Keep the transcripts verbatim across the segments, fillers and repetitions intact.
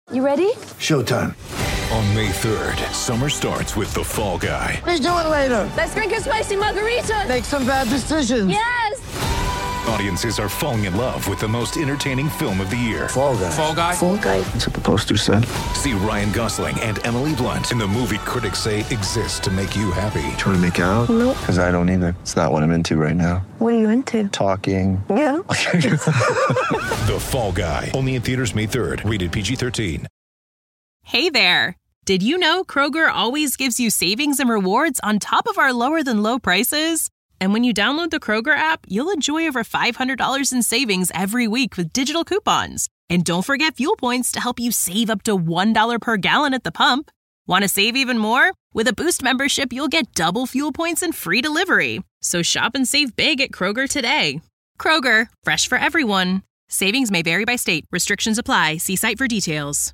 You ready? Showtime. On May third, summer starts with The Fall Guy. Let's do it later. Let's drink a spicy margarita. Make some bad decisions. Yes! Audiences are falling in love with the most entertaining film of the year. Fall Guy. Fall Guy? Fall guy. That's what the poster said. See Ryan Gosling and Emily Blunt in the movie critics say exists to make you happy. Trying to make it out? Nope. Because I don't either. It's not what I'm into right now. What are you into? Talking. Yeah. The Fall Guy. Only in theaters May third. Rated P G thirteen. Hey there. Did you know Kroger always gives you savings and rewards on top of our lower than low prices? And when you download the Kroger app, you'll enjoy over five hundred dollars in savings every week with digital coupons. And don't forget fuel points to help you save up to one dollar per gallon at the pump. Want to save even more? With a Boost membership, you'll get double fuel points and free delivery. So shop and save big at Kroger today. Kroger, fresh for everyone. Savings may vary by state. Restrictions apply. See site for details.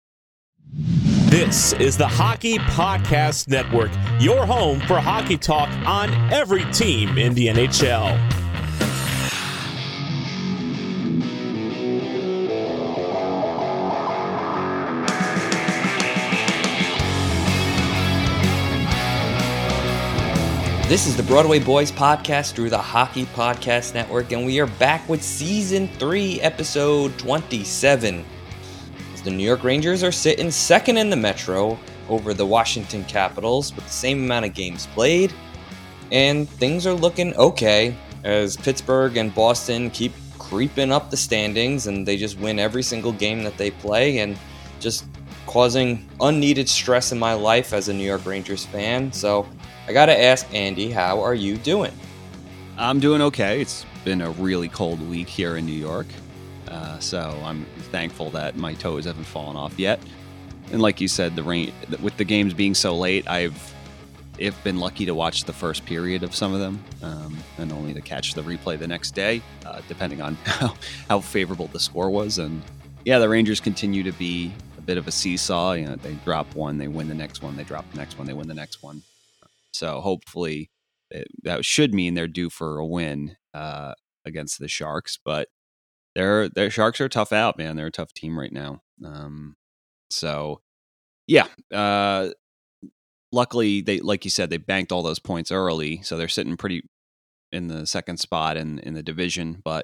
This is the Hockey Podcast Network, your home for hockey talk on every team in the N H L. This is the Broadway Boys podcast through the Hockey Podcast Network, and we are back with Season three, Episode twenty-seven. The New York Rangers are sitting second in the Metro over the Washington Capitals with the same amount of games played, and things are looking okay as Pittsburgh and Boston keep creeping up the standings, and they just win every single game that they play, and just causing unneeded stress in my life as a New York Rangers fan. So I gotta ask Andy, how are you doing? I'm doing okay. It's been a really cold week here in New York. Uh, so I'm thankful that my toes haven't fallen off yet. And like you said, the rain with the games being so late, I've if been lucky to watch the first period of some of them, um, and only to catch the replay the next day, uh, depending on how, how favorable the score was. And yeah, the Rangers continue to be a bit of a seesaw. You know, they drop one, they win the next one, they drop the next one, they win the next one. So hopefully it, that should mean they're due for a win uh, against the Sharks, but. They're, they're Sharks are a tough out, man. They're a tough team right now. Um, so, yeah. Uh, luckily, they like you said, they banked all those points early, so they're sitting pretty in the second spot in, in the division. But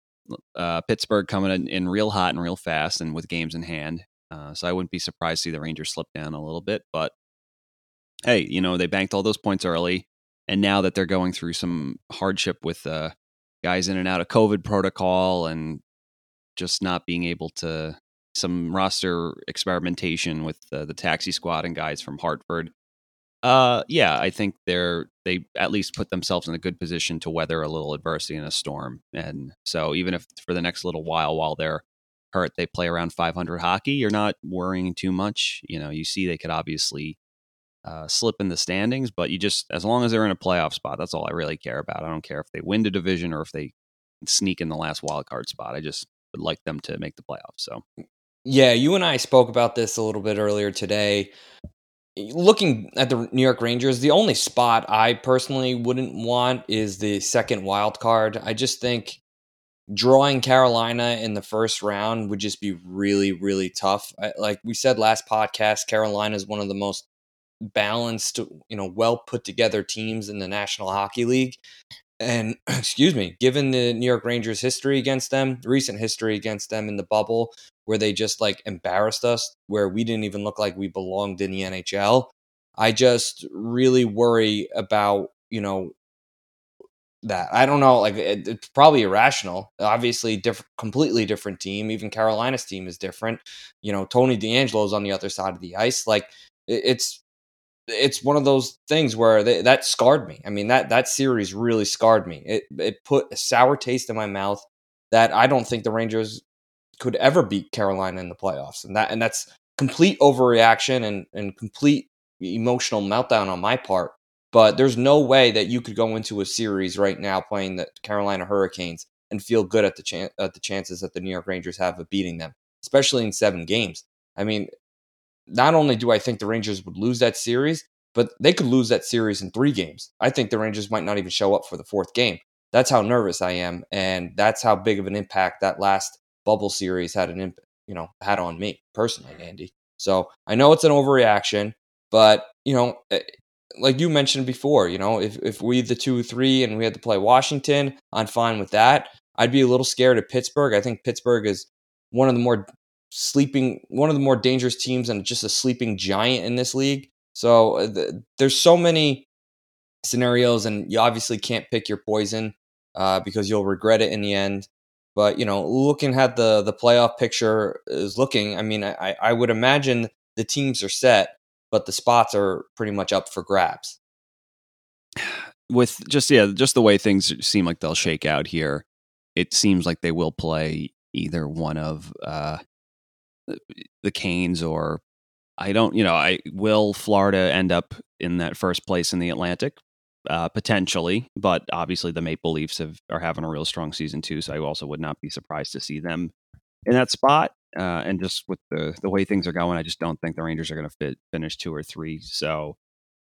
uh, Pittsburgh coming in, in real hot and real fast, and with games in hand. Uh, so I wouldn't be surprised to see the Rangers slip down a little bit. But hey, you know they banked all those points early, and now that they're going through some hardship with. Uh, guys in and out of COVID protocol and just not being able to some roster experimentation with the, the taxi squad and guys from Hartford. Uh, yeah, I think they're, they at least put themselves in a good position to weather a little adversity in a storm. And so even if for the next little while, while they're hurt, they play around five hundred hockey, you're not worrying too much. You know, you see they could obviously Uh, slip in the standings, but you just, as long as they're in a playoff spot, that's all I really care about. I don't care if they win the division or if they sneak in the last wild card spot. I just would like them to make the playoffs. So, yeah, you and I spoke about this a little bit earlier today. Looking at the New York Rangers, the only spot I personally wouldn't want is the second wild card. I just think drawing Carolina in the first round would just be really, really tough. I, like we said last podcast, Carolina is one of the most balanced, you know, well put together teams in the National Hockey League. And excuse me, given the New York Rangers history against them, recent history against them in the bubble, where they just like embarrassed us, where we didn't even look like we belonged in the N H L, I just really worry about, you know, that. I don't know, like it, it's probably irrational. Obviously, different, completely different team. Even Carolina's team is different. You know, Tony DeAngelo's on the other side of the ice. Like it, it's, It's one of those things where they, that scarred me. I mean, that that series really scarred me. It it put a sour taste in my mouth that I don't think the Rangers could ever beat Carolina in the playoffs. And that and that's complete overreaction and, and complete emotional meltdown on my part. But there's no way that you could go into a series right now playing the Carolina Hurricanes and feel good at the chan- at the chances that the New York Rangers have of beating them, especially in seven games. I mean, not only do I think the Rangers would lose that series, but they could lose that series in three games. I think the Rangers might not even show up for the fourth game. That's how nervous I am, and that's how big of an impact that last bubble series had an imp- you know, had on me personally, Andy. So I know it's an overreaction, but, you know, like you mentioned before, you know, if, if we the two three and we had to play Washington, I'm fine with that. I'd be a little scared of Pittsburgh. I think Pittsburgh is one of the more sleeping, one of the more dangerous teams and just a sleeping giant in this league. So uh, th- there's so many scenarios, and you obviously can't pick your poison uh, because you'll regret it in the end. But, you know, looking at the the playoff picture is looking, I mean, I, I would imagine the teams are set, but the spots are pretty much up for grabs. With just, yeah, just the way things seem like they'll shake out here, it seems like they will play either one of uh, the Canes or I don't, you know, I will Florida end up in that first place in the Atlantic? Uh, potentially, but obviously the Maple Leafs have, are having a real strong season too, so I also would not be surprised to see them in that spot. Uh, and just with the the way things are going, I just don't think the Rangers are going to fit finish two or three. So,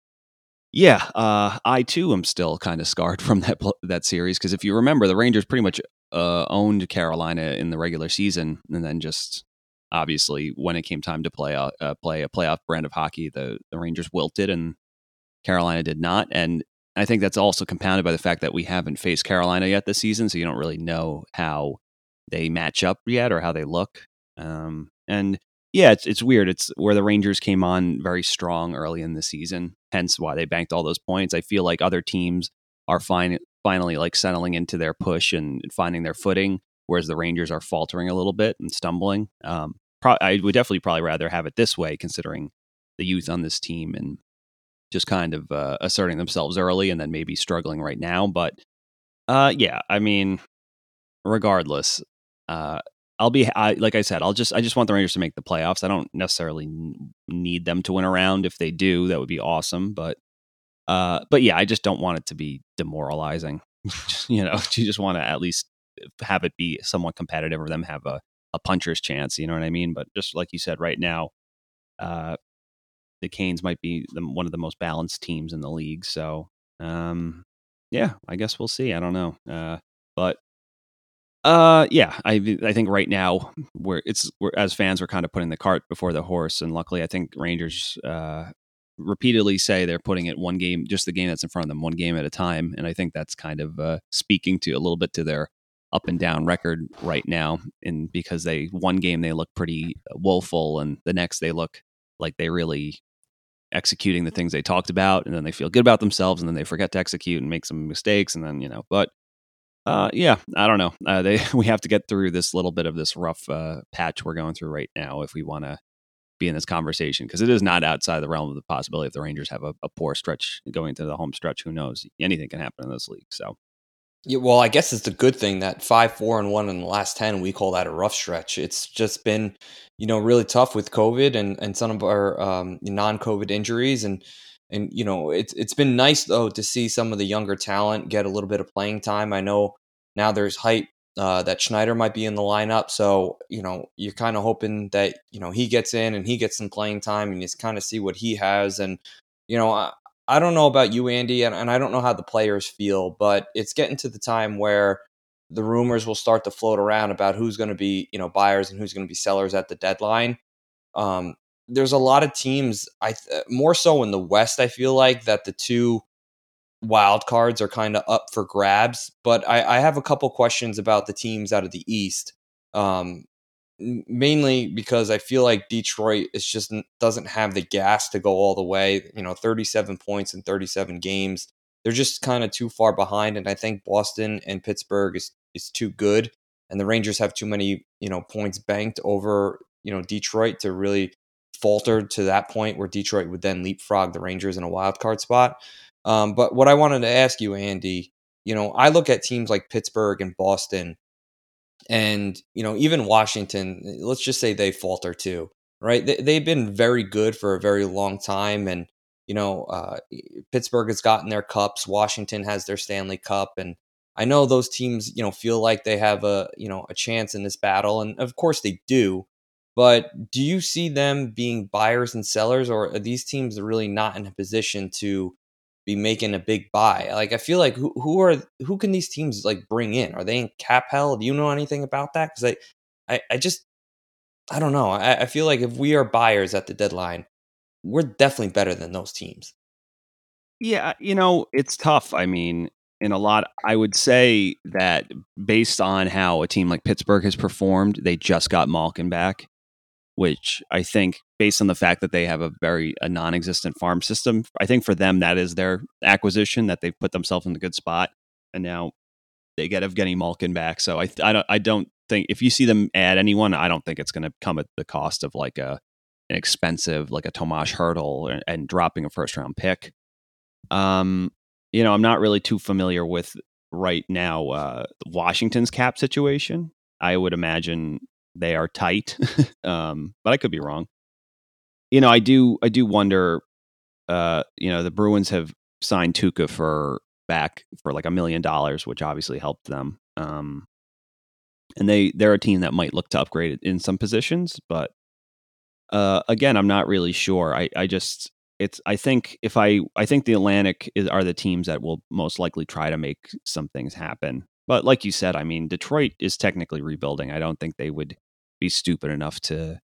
yeah, uh, I too am still kind of scarred from that that series because if you remember, the Rangers pretty much uh, owned Carolina in the regular season, and then just obviously when it came time to play a uh, play a playoff brand of hockey, the the Rangers wilted and Carolina did not, and I think that's also compounded by the fact that we haven't faced Carolina yet this season, so you don't really know how they match up yet or how they look. Um, and yeah, it's it's weird. It's where the Rangers came on very strong early in the season, hence why they banked all those points. I feel like other teams are fine, finally like settling into their push and finding their footing, whereas the Rangers are faltering a little bit and stumbling. Um, pro- I would definitely probably rather have it this way, considering the youth on this team and just kind of uh, asserting themselves early and then maybe struggling right now. But uh, yeah, I mean, regardless, uh, I'll be I, like I said, I'll just I just want the Rangers to make the playoffs. I don't necessarily need them to win a round. If they do, that would be awesome. But uh, but yeah, I just don't want it to be demoralizing. you know, you just want to at least have it be somewhat competitive or them have a, a puncher's chance. You know what I mean? But just like you said, right now, uh, the Canes might be the, one of the most balanced teams in the league. So, um, yeah, I guess we'll see. I don't know. Uh, but, uh, yeah, I, I think right now we're, it's, we're, as fans, we're kind of putting the cart before the horse. And luckily I think Rangers, uh, repeatedly say they're putting it one game, just the game that's in front of them, one game at a time. And I think that's kind of, uh, speaking to a little bit to their up and down record right now. And because they, one game they look pretty woeful and the next they look like they really executing the things they talked about, and then they feel good about themselves, and then they forget to execute and make some mistakes, and then you know. But uh, yeah, I don't know. Uh, they we have to get through this little bit of this rough uh, patch we're going through right now if we want to be in this conversation, because it is not outside the realm of the possibility if the Rangers have a, a poor stretch going to the home stretch. Who knows? Anything can happen in this league. So. Yeah, well, I guess it's a good thing that five, four, and one in the last ten, we call that a rough stretch. It's just been, you know, really tough with COVID and, and some of our um, non-COVID injuries. And, and, you know, it's it's been nice, though, to see some of the younger talent get a little bit of playing time. I know now there's hype uh, that Schneider might be in the lineup. So, you know, you're kind of hoping that, you know, he gets in and he gets some playing time and you just kind of see what he has. And, you know, I, I don't know about you, Andy, and, and I don't know how the players feel, but it's getting to the time where the rumors will start to float around about who's going to be, you know, buyers and who's going to be sellers at the deadline. Um, there's a lot of teams, I th- more so in the West, I feel like, that the two wild cards are kind of up for grabs. But I, I have a couple questions about the teams out of the East. Um, mainly because I feel like Detroit is just doesn't have the gas to go all the way. You know, thirty-seven points in thirty-seven games. They're just kind of too far behind, and I think Boston and Pittsburgh is is too good, and the Rangers have too many, you know, points banked over, you know, Detroit to really falter to that point where Detroit would then leapfrog the Rangers in a wild card spot. Um, but what I wanted to ask you, Andy, you know, I look at teams like Pittsburgh and Boston. And, you know, even Washington, let's just say they falter too, right? They, they've been very good for a very long time. And, you know, uh, Pittsburgh has gotten their cups. Washington has their Stanley Cup. And I know those teams, you know, feel like they have a, you know, a chance in this battle. And of course they do. But do you see them being buyers and sellers, or are these teams really not in a position to be making a big buy? Like, I feel like who who are who can these teams like bring in? Are they in cap hell? Do you know anything about that? Because I, I I just I don't know. I, I feel like if we are buyers at the deadline, we're definitely better than those teams. Yeah, you know, it's tough. I mean, in a lot, I would say that based on how a team like Pittsburgh has performed, they just got Malkin back, which I think, based on the fact that they have a very a non-existent farm system, I think for them that is their acquisition, that they've put themselves in a good spot, and now they get Evgeny Malkin back. So I I don't I don't think if you see them add anyone, I don't think it's going to come at the cost of like a an expensive like a Tomas Hertl and, and dropping a first round pick. Um, you know, I'm not really too familiar with right now uh, Washington's cap situation. I would imagine they are tight, um, but I could be wrong. You know, I do I do wonder. Uh, you know, the Bruins have signed Tuukka for back for like a million dollars, which obviously helped them. Um, and they they're a team that might look to upgrade it in some positions, but uh, again, I'm not really sure. I I just it's I think if I I think the Atlantic is are the teams that will most likely try to make some things happen. But like you said, I mean, Detroit is technically rebuilding. I don't think they would be stupid enough to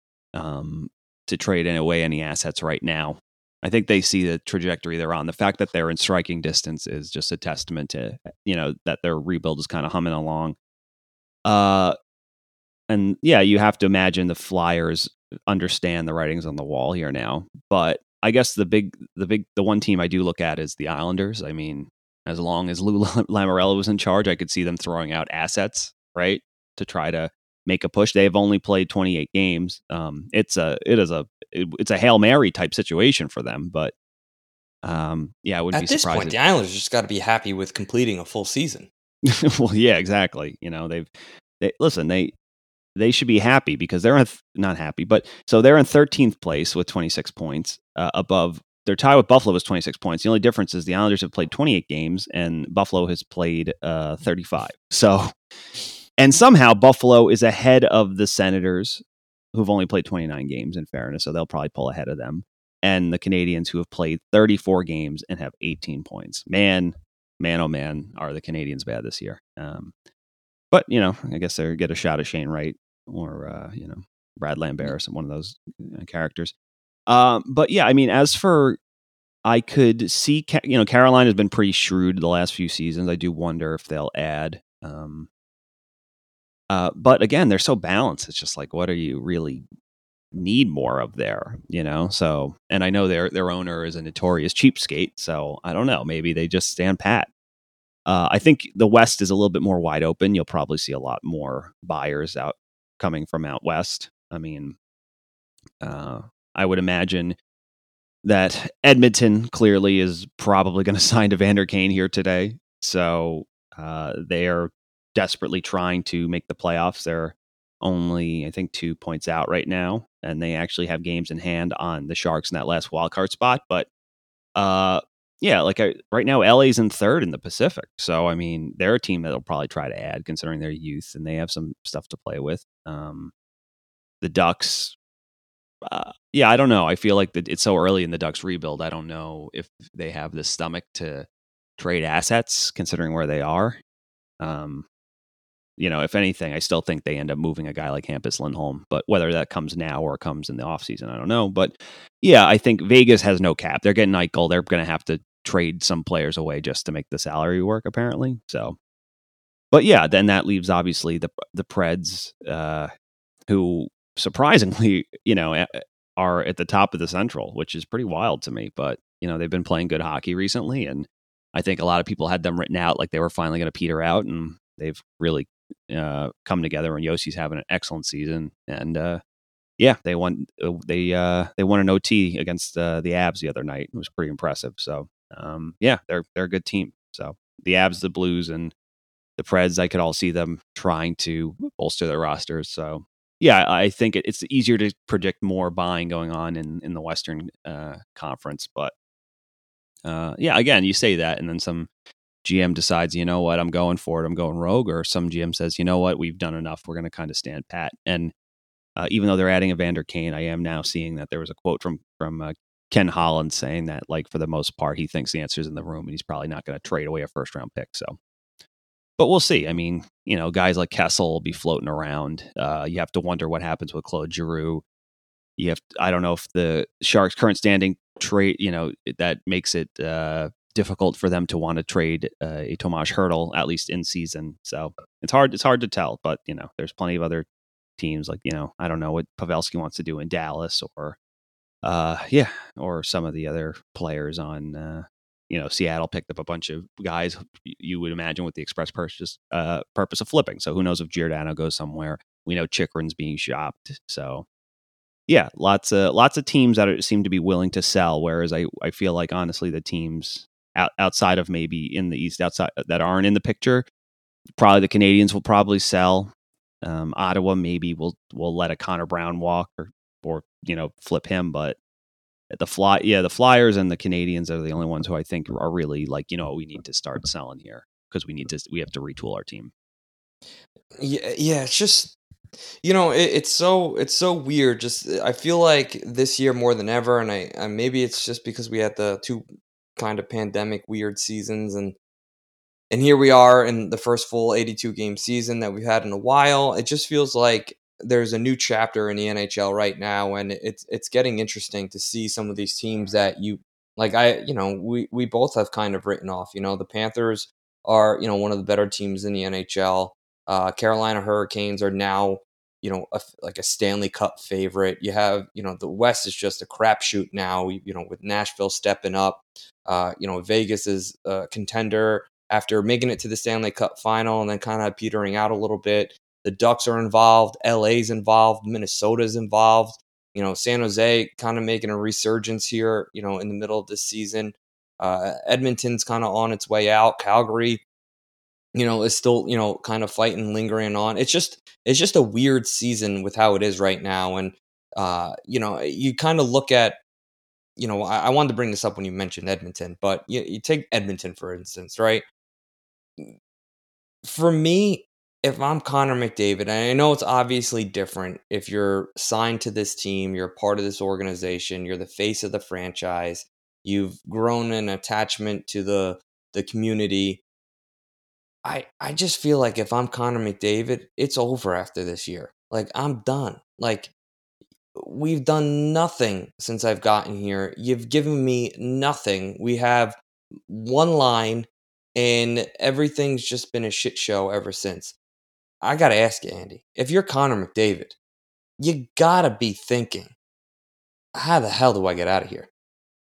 um to trade away any assets right now. I think they see the trajectory they're on. The fact that they're in striking distance is just a testament to, you know, that their rebuild is kind of humming along. Uh, and yeah, you have to imagine the Flyers understand the writings on the wall here now. But I guess the big, the big, the one team I do look at is the Islanders. I mean, as long as Lou Lamoriello was in charge, I could see them throwing out assets, right, to try to make a push. They have only played twenty-eight games. Um, it's a, it is a, it, it's a Hail Mary type situation for them. But um, yeah, I wouldn't At be this surprised. point, the Islanders just got to be happy with completing a full season. Well, yeah, exactly. You know, they've, they listen, they, they should be happy because they're th- not happy, but so they're in thirteenth place with twenty-six points uh, above. Their tie with Buffalo was twenty-six points. The only difference is the Islanders have played twenty-eight games and Buffalo has played uh, thirty-five. So, and somehow Buffalo is ahead of the Senators, who've only played twenty-nine games in fairness. So they'll probably pull ahead of them. And the Canadians, who have played thirty-four games and have eighteen points. Man, man, oh man, are the Canadians bad this year. Um, but, you know, I guess they get a shot at Shane Wright or, uh, you know, Brad Lambert or some one of those uh, characters. Um, but yeah, I mean, as for, I could see, you know, Carolina has been pretty shrewd the last few seasons. I do wonder if they'll add. Um, uh, but again, they're so balanced. It's just like, what are you really need more of there, you know? So, and I know their their owner is a notorious cheapskate. So I don't know. Maybe they just stand pat. Uh, I think the West is a little bit more wide open. You'll probably see a lot more buyers out coming from out West. I mean, uh, I would imagine that Edmonton clearly is probably going to sign Evander Kane here today. So uh, they are desperately trying to make the playoffs. They're only, I think, two points out right now, and they actually have games in hand on the Sharks in that last wildcard spot. But uh, yeah, like I, right now, L A's in third in the Pacific. So, I mean, they're a team that'll probably try to add considering their youth, and they have some stuff to play with. Um, the Ducks, uh, yeah, I don't know. I feel like that it's so early in the Ducks rebuild. I don't know if they have the stomach to trade assets considering where they are. Um, you know, if anything, I still think they end up moving a guy like Hampus Lindholm, but whether that comes now or comes in the offseason, I don't know. But yeah, I think Vegas has no cap. They're getting Eichel. They're going to have to trade some players away just to make the salary work, apparently. So, but yeah, then that leaves obviously the the Preds, uh, who surprisingly, you know, are at the top of the Central, which is pretty wild to me. But you know, they've been playing good hockey recently, and I think a lot of people had them written out like they were finally going to peter out, and they've really uh, come together. And Yossi's having an excellent season, and uh, yeah, they won. They uh, they won an O T against uh, the Abs the other night. It was pretty impressive. So um, yeah, they're they're a good team. So the Abs, the Blues, and the Preds, I could all see them trying to bolster their rosters. So yeah, I think it, it's easier to predict more buying going on in in the Western uh, Conference. But uh, yeah, again, you say that, and then some G M decides, you know what, I'm going for it, I'm going rogue, or some G M says, you know what, we've done enough, we're going to kind of stand pat. And uh, even though they're adding Evander Kane, I am now seeing that there was a quote from from uh, Ken Holland saying that, like, for the most part, he thinks the answer is in the room, and he's probably not going to trade away a first round pick. So but we'll see. I mean, you know, guys like Kessel will be floating around. Uh, you have to wonder what happens with Claude Giroux. You have, I don't know if the Sharks' current standing trade, you know, that makes it uh, difficult for them to want to trade uh, a Tomas Hertl, at least in season. So it's hard. It's hard to tell. But you know, there's plenty of other teams like, you know, I don't know what Pavelski wants to do in Dallas, or uh, yeah, or some of the other players on. Uh, you know, Seattle picked up a bunch of guys you would imagine with the express purchase uh, purpose of flipping. So who knows if Giordano goes somewhere? We know Chikrin's being shopped. So. Yeah, lots of lots of teams that are, seem to be willing to sell. Whereas I, I feel like honestly the teams out, outside of maybe in the East outside that aren't in the picture, probably the Canadians will probably sell. Um, Ottawa maybe will will let a Connor Brown walk or or you know flip him. But the fly yeah the Flyers and the Canadians are the only ones who I think are really like, you know, we need to start selling here because we need to we have to retool our team. Yeah, yeah, it's just. You know, it, it's so it's so weird. Just I feel like this year more than ever, and I, I maybe it's just because we had the two kind of pandemic weird seasons, and and here we are in the first full eighty-two game season that we've had in a while. It just feels like there's a new chapter in the N H L right now, and it's it's getting interesting to see some of these teams that you like. I you know we we both have kind of written off. You know, the Panthers are, you know, one of the better teams in the N H L. Uh, Carolina Hurricanes are now, you know, a, like a Stanley Cup favorite. You have, you know, the West is just a crapshoot now, you know, with Nashville stepping up. Uh, you know, Vegas is a contender after making it to the Stanley Cup final and then kind of petering out a little bit. The Ducks are involved. L A's involved. Minnesota's involved. You know, San Jose kind of making a resurgence here, you know, in the middle of this season. Uh, Edmonton's kind of on its way out. Calgary, you know, is still, you know, kind of fighting, lingering on. It's just, it's just a weird season with how it is right now. And, uh, you know, you kind of look at, you know, I, I wanted to bring this up when you mentioned Edmonton, but you, you take Edmonton, for instance, right? For me, if I'm Connor McDavid, and I know it's obviously different if you're signed to this team, you're part of this organization, you're the face of the franchise, you've grown an attachment to the the community. I, I just feel like if I'm Connor McDavid, it's over after this year. Like, I'm done. Like, we've done nothing since I've gotten here. You've given me nothing. We have one line, and everything's just been a shit show ever since. I got to ask you, Andy, if you're Connor McDavid, you got to be thinking, how the hell do I get out of here?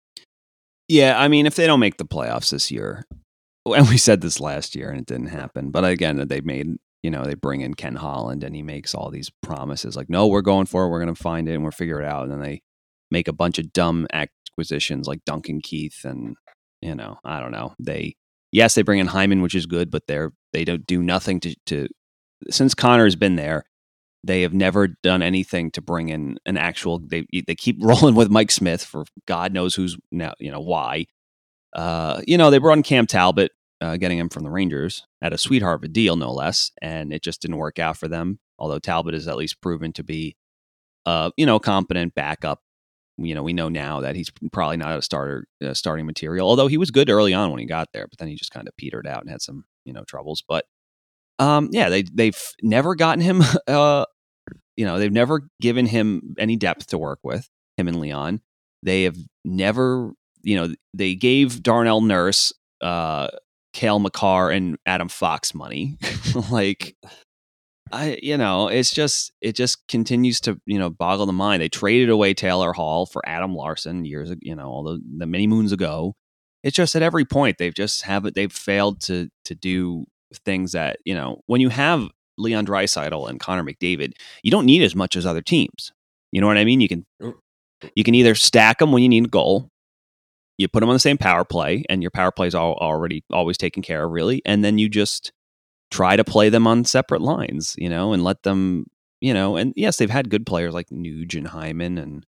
Yeah, I mean, if they don't make the playoffs this year, and we said this last year and it didn't happen, but again, they made, you know, they bring in Ken Holland and he makes all these promises like, no, we're going for it. We're going to find it and we'll figure it out. And then they make a bunch of dumb acquisitions like Duncan Keith. And, you know, I don't know. They, yes, they bring in Hyman, which is good, but they're, they don't do nothing to, to, since Connor's been there, they have never done anything to bring in an actual, they, they keep rolling with Mike Smith for God knows who's now, you know, why. Uh, you know, they brought in Cam Talbot, uh, getting him from the Rangers at a sweetheart of a deal, no less, and it just didn't work out for them. Although Talbot is at least proven to be, uh, you know, competent backup. You know, we know now that he's probably not a starter, uh, starting material. Although he was good early on when he got there, but then he just kind of petered out and had some, you know, troubles. But um, yeah, they they've never gotten him. Uh, you know, they've never given him any depth to work with, him and Leon. They have never. You know, they gave Darnell Nurse, uh, Cale Makar, and Adam Fox money. Like, I, you know, it's just, it just continues to, you know, boggle the mind. They traded away Taylor Hall for Adam Larson years ago, you know, all the, the many moons ago. It's just at every point, they've just have it, they've failed to, to do things that, you know, when you have Leon Draisaitl and Connor McDavid, you don't need as much as other teams. You know what I mean? You can, you can either stack them when you need a goal. You put them on the same power play, and your power play is all, already always taken care of, really. And then you just try to play them on separate lines, you know, and let them, you know. And yes, they've had good players like Nuge and Hyman, and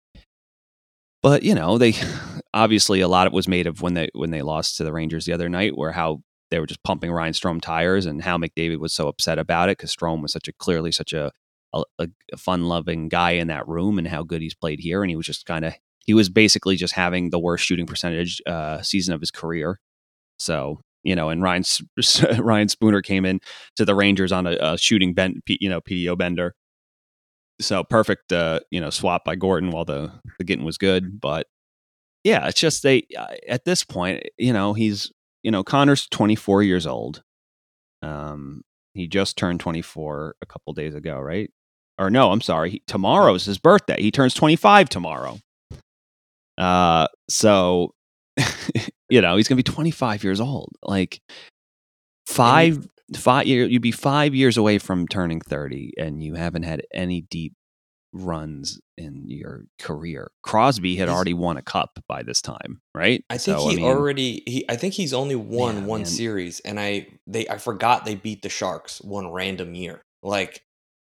but you know, they obviously a lot of it was made of when they when they lost to the Rangers the other night, where how they were just pumping Ryan Strome tires, and how McDavid was so upset about it because Strome was such a clearly such a a, a fun-loving guy in that room, and how good he's played here, and he was just kind of. He was basically just having the worst shooting percentage uh, season of his career. So, you know, and Ryan Ryan Spooner came in to the Rangers on a, a shooting bend, you know, P D O bender. So perfect, uh, you know, swap by Gorton while the the getting was good. But yeah, it's just they at this point, you know, he's you know Connor's twenty-four years old. Um, he just turned twenty-four a couple days ago, right? Or no, I'm sorry. He, tomorrow's his birthday. He turns twenty-five tomorrow. Uh, so, you know, he's going to be twenty-five years old. Like five, five year, you'd be five years away from turning thirty and you haven't had any deep runs in your career. Crosby had already won a cup by this time, right? I think so, he I mean, already he I think he's only won yeah, one man. series, and I they I forgot they beat the Sharks one random year. Like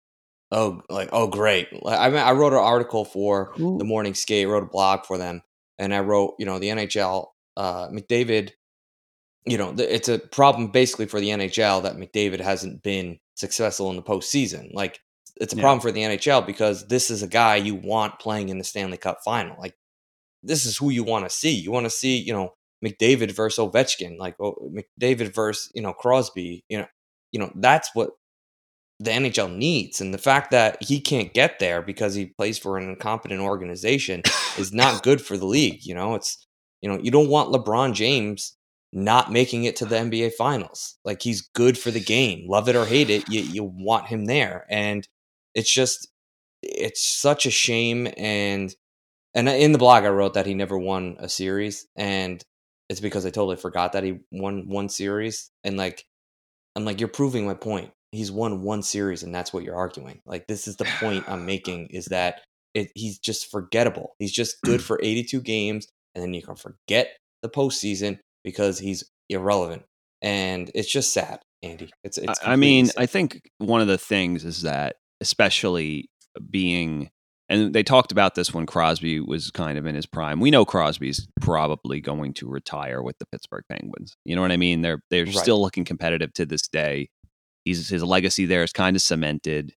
oh like oh great. Like, I mean, I wrote an article for Ooh. the Morning Skate, wrote a blog for them, and I wrote, you know, the N H L uh McDavid, you know, th- it's a problem basically for the N H L that McDavid hasn't been successful in the postseason. Like it's a Yeah. problem for the N H L because this is a guy you want playing in the Stanley Cup final. Like this is who you want to see. You want to see, you know, McDavid versus Ovechkin, like oh, McDavid versus, you know, Crosby. You know, you know that's what the N H L needs, and the fact that he can't get there because he plays for an incompetent organization is not good for the league. You know, it's you know you don't want LeBron James not making it to the N B A Finals. Like he's good for the game, love it or hate it, you you want him there, and it's just it's such a shame. And and in the blog I wrote that he never won a series, and it's because I totally forgot that he won one series. And like I'm like, you're proving my point. He's won one series, and that's what you're arguing. Like this is the point I'm making, is that it, he's just forgettable. He's just good for eighty-two games, and then you can forget the postseason because he's irrelevant. And it's just sad, Andy. It's it's. I mean, sad. I think one of the things is that, especially being, and they talked about this when Crosby was kind of in his prime. We know Crosby's probably going to retire with the Pittsburgh Penguins. You know what I mean? They're they're Right. still looking competitive to this day. He's his legacy there is kind of cemented,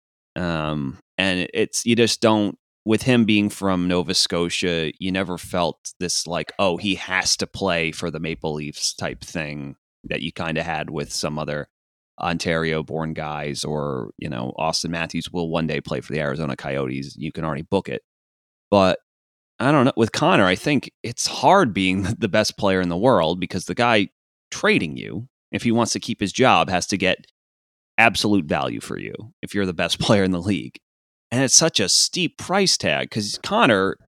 um, and it, it's you just don't. With him being from Nova Scotia, you never felt this like, oh, he has to play for the Maple Leafs type thing that you kind of had with some other Ontario-born guys, or, you know, Austin Matthews will one day play for the Arizona Coyotes. You can already book it. But I don't know. With Connor, I think it's hard being the best player in the world because the guy trading you, if he wants to keep his job, has to get absolute value for you if you're the best player in the league. And it's such a steep price tag because Connor,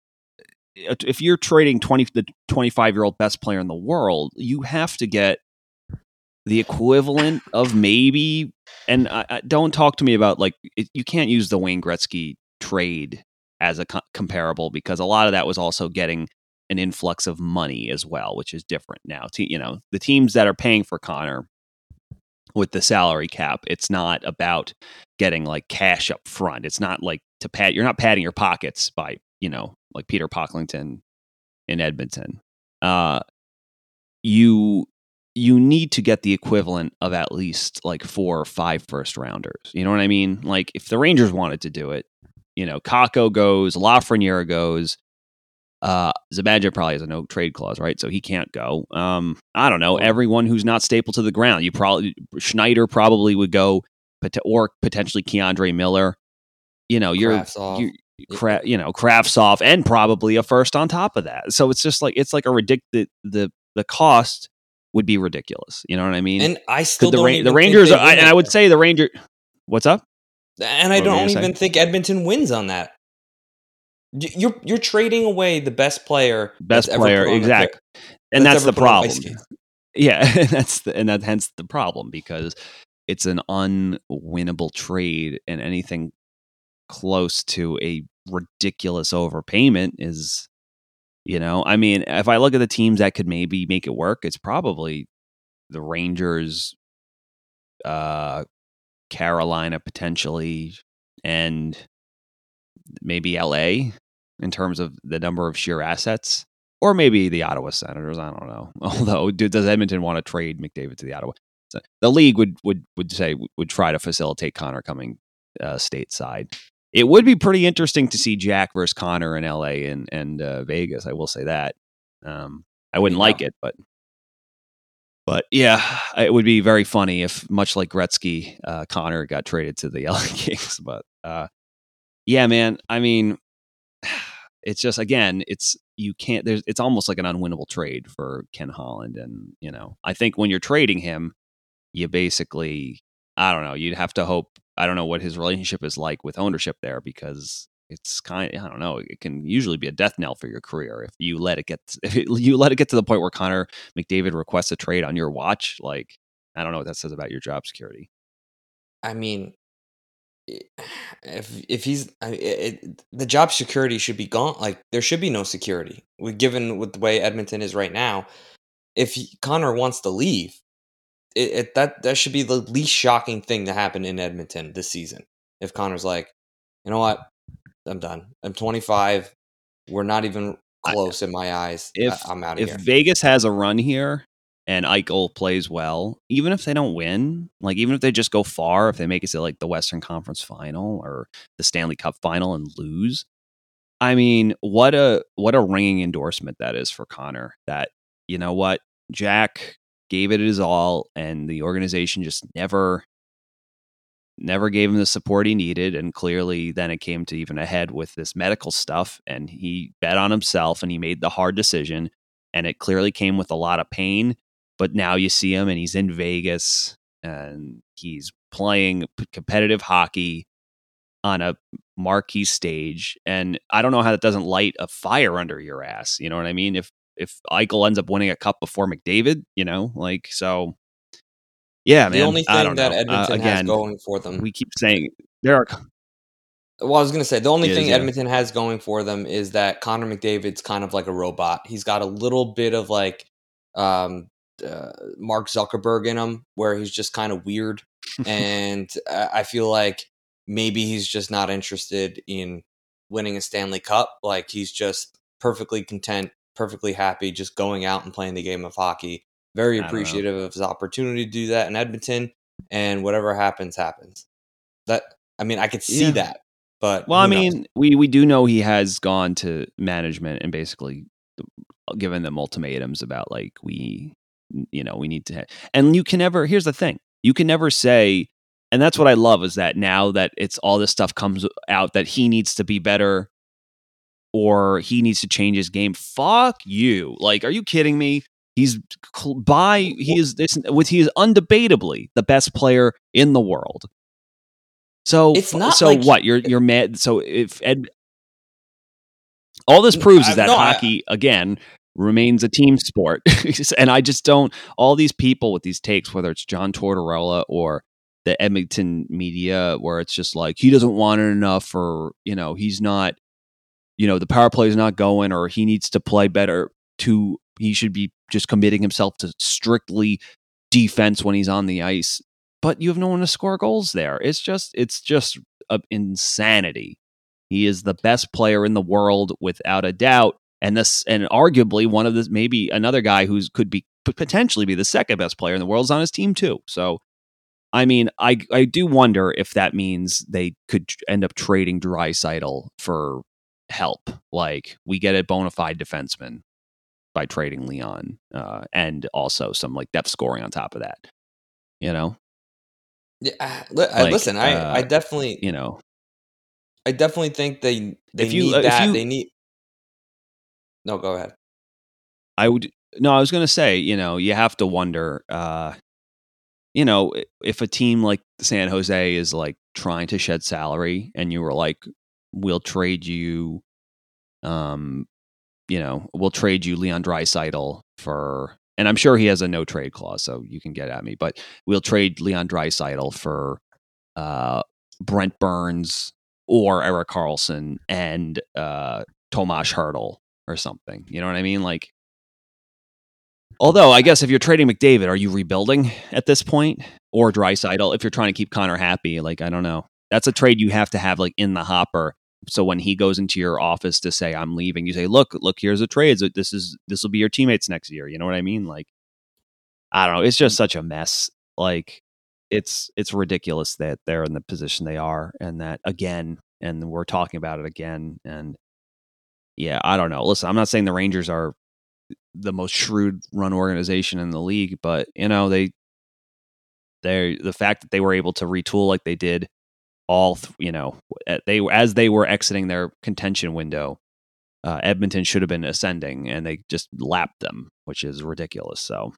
if you're trading twenty the twenty-five-year-old best player in the world, you have to get the equivalent of maybe, and I, I, don't talk to me about like, it, you can't use the Wayne Gretzky trade as a co- comparable because a lot of that was also getting an influx of money as well, which is different now. Te- you know, the teams that are paying for Connor with the salary cap, it's not about getting like cash up front. It's not like to pad, you're not padding your pockets by, you know, like Peter Pocklington in Edmonton. Uh, you, you need to get the equivalent of at least like four or five first rounders. You know what I mean? Like if the Rangers wanted to do it, you know, Kakko goes, Lafreniere goes, uh, Zibanejad probably has a no trade clause, right? So he can't go. Um, I don't know. Everyone who's not staple to the ground, you probably, Schneider probably would go, or potentially Keandre Miller. You know, you're, Kravtsov. you, Kra- you know, Kravtsov, and probably a first on top of that. So it's just like, it's like a ridiculous, the, the cost would be ridiculous. You know what I mean? And I still the, don't Ra- even the Rangers, think are, they I, win and I would that. say the Ranger, what's up? And I What were you don't gonna say? even think Edmonton wins on that. Y- You're you're trading away the best player, Best that's ever player, put on the exact. fi- And that's that's ever the put on ice problem. skates. Yeah, and that's the, and that hence the problem, because it's an unwinnable trade, and anything close to a ridiculous overpayment is, you know, I mean, if I look at the teams that could maybe make it work, it's probably the Rangers, uh, Carolina potentially, and maybe L A in terms of the number of sheer assets. Or maybe the Ottawa Senators. I don't know. Although, do, does Edmonton want to trade McDavid to the Ottawa? So the league would would would say would try to facilitate Connor coming uh, stateside. It would be pretty interesting to see Jack versus Connor in L A and and uh, Vegas. I will say that. Um, I wouldn't Yeah. like it, but But yeah, it would be very funny if, much like Gretzky, uh, Connor got traded to the L A Kings. But uh, yeah, man, I mean, it's just, again, it's you can't. There's it's almost like an unwinnable trade for Ken Holland, and you know, I think when you're trading him, you basically, I don't know, you'd have to hope. I don't know what his relationship is like with ownership there, because it's kind of, I don't know, it can usually be a death knell for your career if you let it get if it, you let it get to the point where Connor McDavid requests a trade on your watch. Like, I don't know what that says about your job security. I mean, if if he's I- it, the job security should be gone. Like, there should be no security. We- Given with the way Edmonton is right now, if he, Connor wants to leave, it, it that that should be the least shocking thing to happen in Edmonton this season. If Connor's like, you know what, I'm done. I'm twenty-five. We're not even close in my eyes. If I, I'm out of if here. Vegas has a run here and Eichel plays well, even if they don't win, like even if they just go far, if they make it to like the Western Conference Final or the Stanley Cup Final and lose, I mean, what a what a ringing endorsement that is for Connor. That, you know what, Jack gave it his all, and the organization just never. Never gave him the support he needed, and clearly then it came to even a head with this medical stuff, and he bet on himself and he made the hard decision, and it clearly came with a lot of pain. But now you see him and he's in Vegas and he's playing competitive hockey on a marquee stage, and I don't know how that doesn't light a fire under your ass. You know what I mean? If if Eichel ends up winning a cup before McDavid, you know, like, so. Yeah, The man. only I thing don't that know. Edmonton Uh, again, has going for them. we keep saying there are. Well, I was going to say, the only Is, thing yeah. Edmonton has going for them is that Connor McDavid's kind of like a robot. He's got a little bit of like um, uh, Mark Zuckerberg in him, where he's just kind of weird. And uh, I feel like maybe he's just not interested in winning a Stanley Cup. Like, he's just perfectly content, perfectly happy, just going out and playing the game of hockey. Very I don't know. appreciative of his opportunity to do that in Edmonton, and whatever happens, happens. That I mean, I could see Yeah. that, but Well, I who knows? mean, we we do know he has gone to management and basically given them ultimatums about like, we, you know, we need to. Ha- and you can never. Here's the thing: you can never say. And that's what I love, is that now that it's all this stuff comes out that he needs to be better or he needs to change his game. Fuck you! Like, are you kidding me? He's cl- by he is this with he is undebatably the best player in the world. So It's not so like- what you're you're mad. So if Ed, all this proves is I- that no, I- hockey again remains a team sport, and I just don't. All these people with these takes, whether it's John Tortorella or the Edmonton media, where it's just like, he doesn't want it enough, or you know, he's not, you know, the power play is not going, or he needs to play better. To he should be just committing himself to strictly defense when he's on the ice. But you have no one to score goals there. It's just it's just uh, insanity. He is the best player in the world without a doubt, and this and arguably one of the maybe another guy who's could be potentially be the second best player in the world is on his team too. So, I mean, I I do wonder if that means they could end up trading Draisaitl for help. Like, we get a bona fide defenseman by trading Leon, uh, and also some like depth scoring on top of that. You know, Yeah, I- li- I- Like, listen, I, uh, I definitely, you know. I definitely think they they If you- need uh, if that. you- they need. No, go ahead. I would no, I was going to say, you know, you have to wonder, uh, you know, if a team like San Jose is like trying to shed salary, and you were like, we'll trade you, um, you know, we'll trade you Leon Draisaitl for, and I'm sure he has a no trade clause, so you can get at me, but we'll trade Leon Draisaitl for uh, Brent Burns or Erik Karlsson and uh, Tomas Hertl or something. You know what I mean? Like, although I guess if you're trading McDavid, are you rebuilding at this point? Or Draisaitl, if you're trying to keep Connor happy? Like, I don't know. That's a trade you have to have like in the hopper. So when he goes into your office to say, I'm leaving, you say, look, look, here's a trade. So this is this will be your teammates next year. You know what I mean? Like, I don't know. It's just such a mess. Like, it's it's ridiculous that they're in the position they are, and that again, and we're talking about it again. And yeah, I don't know. Listen, I'm not saying the Rangers are the most shrewd run organization in the league, but you know they they the fact that they were able to retool like they did, all th- you know they as they were exiting their contention window, uh, Edmonton should have been ascending, and they just lapped them, which is ridiculous. So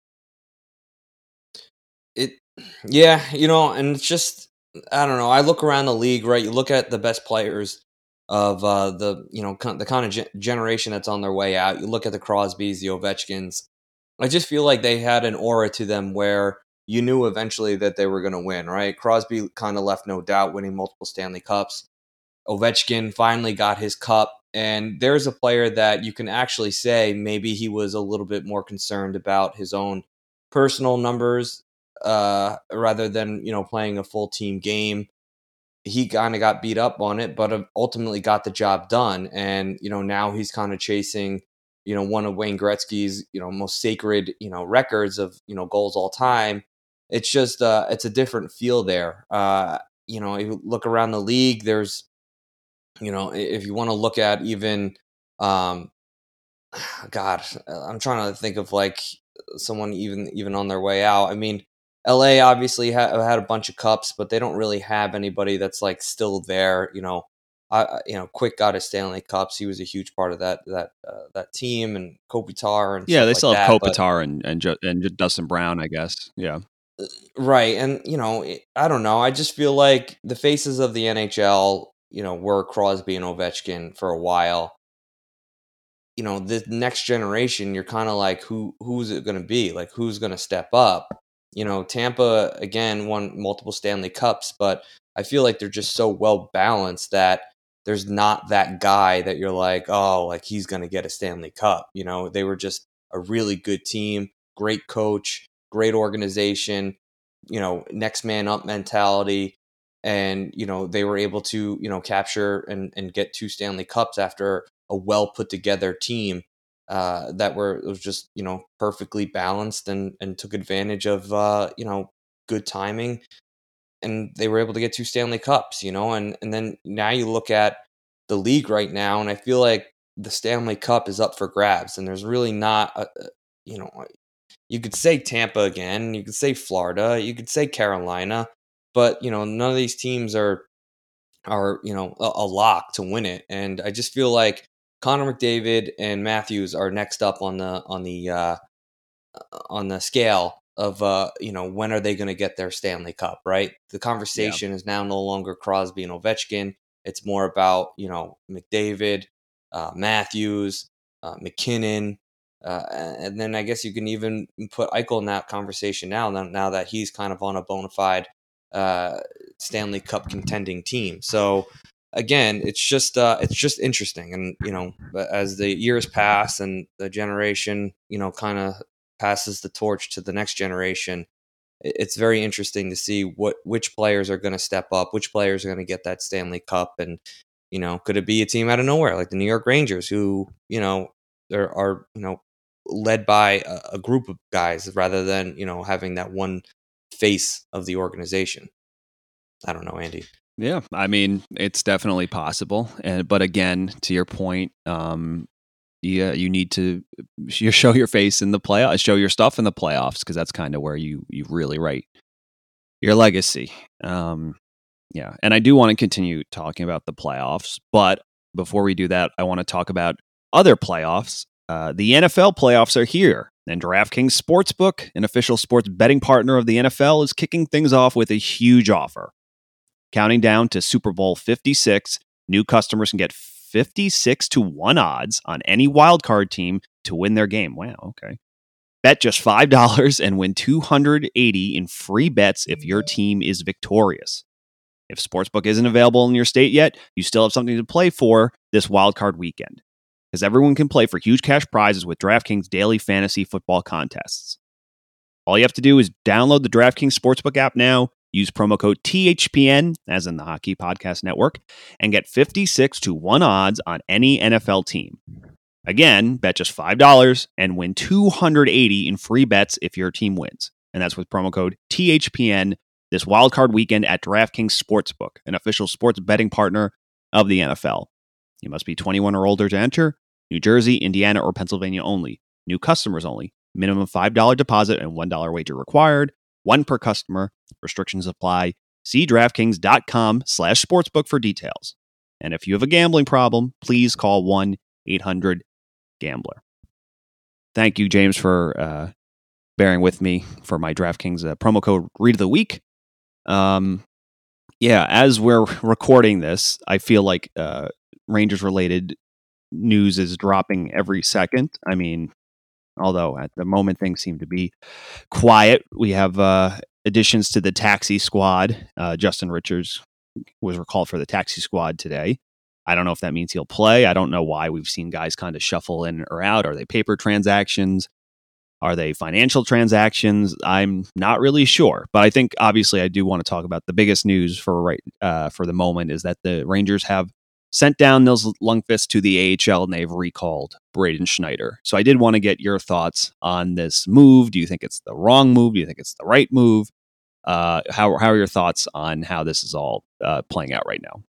it, yeah, you know, and it's just I don't know. I look around the league, right? You look at the best players of uh, the you know con- the kind of ge- generation that's on their way out. You look at the Crosbys, the Ovechkins. I just feel like they had an aura to them where you knew eventually that they were going to win, right? Crosby kind of left no doubt, winning multiple Stanley Cups. Ovechkin finally got his cup, and there's a player that you can actually say maybe he was a little bit more concerned about his own personal numbers uh, rather than you know playing a full team game. He kind of got beat up on it, but ultimately got the job done. And, you know, now he's kind of chasing, you know, one of Wayne Gretzky's, you know, most sacred, you know, records of, you know, goals all time. It's just, uh, it's a different feel there. Uh, you know, if you look around the league, there's, you know, if you want to look at even, um, God, I'm trying to think of like someone even, even on their way out. I mean, L A obviously ha- had a bunch of cups, but they don't really have anybody that's like still there. You know, I you know, Quick got his Stanley Cups. He was a huge part of that that uh, that team, and Kopitar and yeah, stuff they like still have that, Kopitar and and, Ju- and Dustin Brown, I guess. Yeah, but, right. And you know, I don't know. I just feel like the faces of the N H L, you know, were Crosby and Ovechkin for a while. You know, the next generation, you're kind of like, who who's it going to be? Like, who's going to step up? You know, Tampa, again, won multiple Stanley Cups, but I feel like they're just so well balanced that there's not that guy that you're like, oh, like he's going to get a Stanley Cup. You know, they were just a really good team, great coach, great organization, you know, next man up mentality. And, you know, they were able to, you know, capture and, and get two Stanley Cups after a well put together team uh, that were it was just you know perfectly balanced and and took advantage of uh, you know good timing, and they were able to get two Stanley Cups. You know, and and then now you look at the league right now, and I feel like the Stanley Cup is up for grabs, and there's really not a, a, you know you could say Tampa again, you could say Florida, you could say Carolina, but you know none of these teams are are you know a, a lock to win it, and I just feel like Connor McDavid and Matthews are next up on the on the uh, on the scale of uh, you know when are they going to get their Stanley Cup, right? The conversation yeah. is now no longer Crosby and Ovechkin. It's more about you know McDavid, uh, Matthews, uh, McKinnon, uh, and then I guess you can even put Eichel in that conversation now. Now that he's kind of on a bona fide uh, Stanley Cup contending team, so. Again, it's just uh, it's just interesting, and you know, as the years pass and the generation, you know, kind of passes the torch to the next generation, it's very interesting to see what which players are going to step up, which players are going to get that Stanley Cup, and you know, could it be a team out of nowhere like the New York Rangers, who you know, there are you know, led by a, a group of guys rather than you know having that one face of the organization. I don't know, Andy. Yeah, I mean, it's definitely possible. And but again, to your point, um, yeah, you need to you show your face in the playoffs, show your stuff in the playoffs, because that's kind of where you you really write your legacy. Um, yeah, and I do want to continue talking about the playoffs, but before we do that, I want to talk about other playoffs. Uh, the N F L playoffs are here, and DraftKings Sportsbook, an official sports betting partner of the N F L, is kicking things off with a huge offer. Counting down to Super Bowl fifty-six, new customers can get fifty-six to one odds on any wildcard team to win their game. Wow, okay. Bet just five dollars and win two hundred eighty in free bets if your team is victorious. If Sportsbook isn't available in your state yet, you still have something to play for this wildcard weekend, because everyone can play for huge cash prizes with DraftKings daily fantasy football contests. All you have to do is download the DraftKings Sportsbook app now, use promo code T H P N, as in the Hockey Podcast Network, and get fifty-six to one odds on any N F L team. Again, bet just five dollars and win two hundred eighty in free bets if your team wins. And that's with promo code T H P N this wildcard weekend at DraftKings Sportsbook, an official sports betting partner of the N F L. You must be twenty-one or older to enter. New Jersey, Indiana, or Pennsylvania only. New customers only. Minimum five dollars deposit and one dollar wager required. One per customer. Restrictions apply. See DraftKings.com slash sportsbook for details. And if you have a gambling problem, please call one eight hundred gambler. Thank you, James, for uh, bearing with me for my DraftKings uh, promo code Read of the Week. Um, yeah, as we're recording this, I feel like uh, Rangers-related news is dropping every second. I mean, although at the moment things seem to be quiet. We have uh, additions to the taxi squad. Uh, Justin Richards was recalled for the taxi squad today. I don't know if that means he'll play. I don't know why we've seen guys kind of shuffle in or out. Are they paper transactions? Are they financial transactions? I'm not really sure. But I think obviously I do want to talk about the biggest news for right uh, for the moment is that the Rangers have sent down Nils Lundqvist to the A H L, and they've recalled Braden Schneider. So I did want to get your thoughts on this move. Do you think it's the wrong move? Do you think it's the right move? Uh, how, how are your thoughts on how this is all uh, playing out right now?